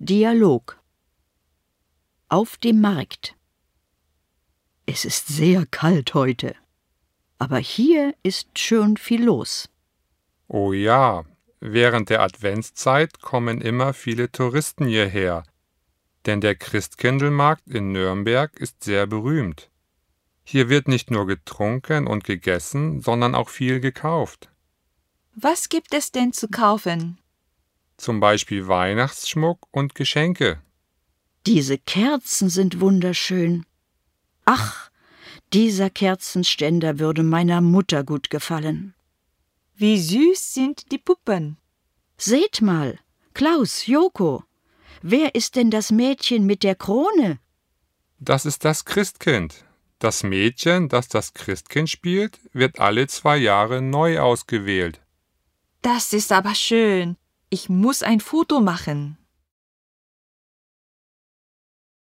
Dialog. Auf dem Markt. Es ist sehr kalt heute, aber hier ist schon viel los. Oh ja, während der Adventszeit kommen immer viele Touristen hierher, denn der Christkindlmarkt in Nürnberg ist sehr berühmt. Hier wird nicht nur getrunken und gegessen, sondern auch viel gekauft. Was gibt es denn zu kaufen? Zum Beispiel Weihnachtsschmuck und Geschenke. Diese Kerzen sind wunderschön. Ach, dieser Kerzenständer würde meiner Mutter gut gefallen. Wie süß sind die Puppen. Seht mal, Klaus, Joko, wer ist denn das Mädchen mit der Krone? Das ist das Christkind. Das Mädchen, das das Christkind spielt, wird alle 2 Jahre neu ausgewählt. Das ist aber schön. Ich muss ein Foto machen.